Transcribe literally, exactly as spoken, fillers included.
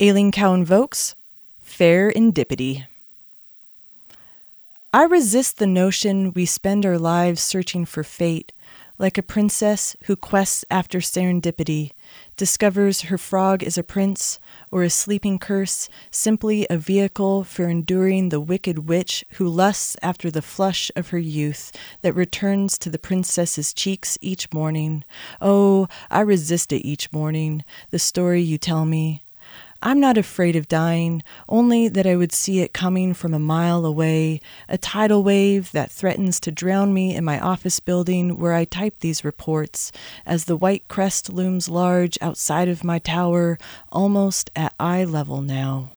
Aileen Cow invokes Serendipity. I resist the notion we spend our lives searching for fate, like a princess who quests after serendipity, discovers her frog is a prince, or a sleeping curse, simply a vehicle for enduring the wicked witch who lusts after the flush of her youth that returns to the princess's cheeks each morning. Oh, I resist it each morning, the story you tell me. I'm not afraid of dying, only that I would see it coming from a mile away, a tidal wave that threatens to drown me in my office building where I type these reports, as the white crest looms large outside of my tower, almost at eye level now.